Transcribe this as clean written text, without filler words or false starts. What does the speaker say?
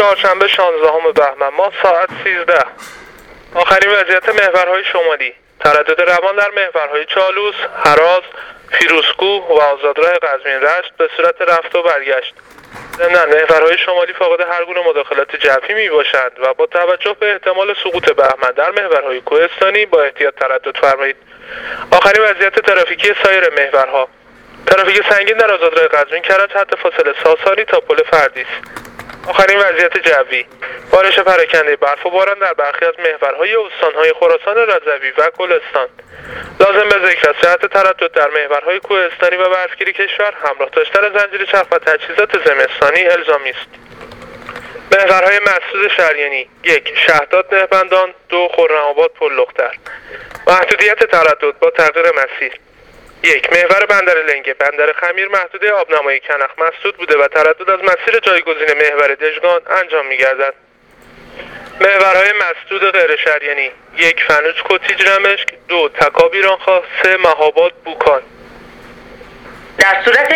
چهارشنبه 16 بهمن ماه ساعت 13. آخرین وضعیت محورهای شمالی: تردد روان در محورهای چالوس، هراز، فیروزکوه و آزادراه قزوین رشت به صورت رفت و برگشت. ضمناً محورهای شمالی فاقد هر گونه مداخلات جوی می باشند و با توجه به احتمال سقوط بهمن در محورهای کوهستانی با احتیاط تردد فرمایید. آخرین وضعیت ترافیکی سایر محورها: ترافیک سنگین در آزادراه قزوین کرج حد فاصله ساسانی تا پل فردیس. آخرین وضعیت جوی: بارش پراکنده برف و باران در برخی از محورهای استانهای خراسان رضوی و گلستان. لازم به ذکر است جهت تردد در محورهای کوهستانی و برفگیر کشور همراه داشتن زنجیر چرخ و تجهیزات زمستانی الزامی است. محورهای مسدود شریانی: 1. شهداد نهبندان، 2. خرم‌آباد پل لختر. محدودیت تردد با تغییر مسیر: 1. محور بندر لنگه بندر خمیر محدوده آبنمایی کنخ مسدود بوده و تردد از مسیر جایگزین محور دژگان انجام می‌گردد. محورهای مسدود غیر شریانی: 1. فنوج کتیج رمشک، 2. تکاب ایرانخواه، 3. مهاباد بوکان. در صورت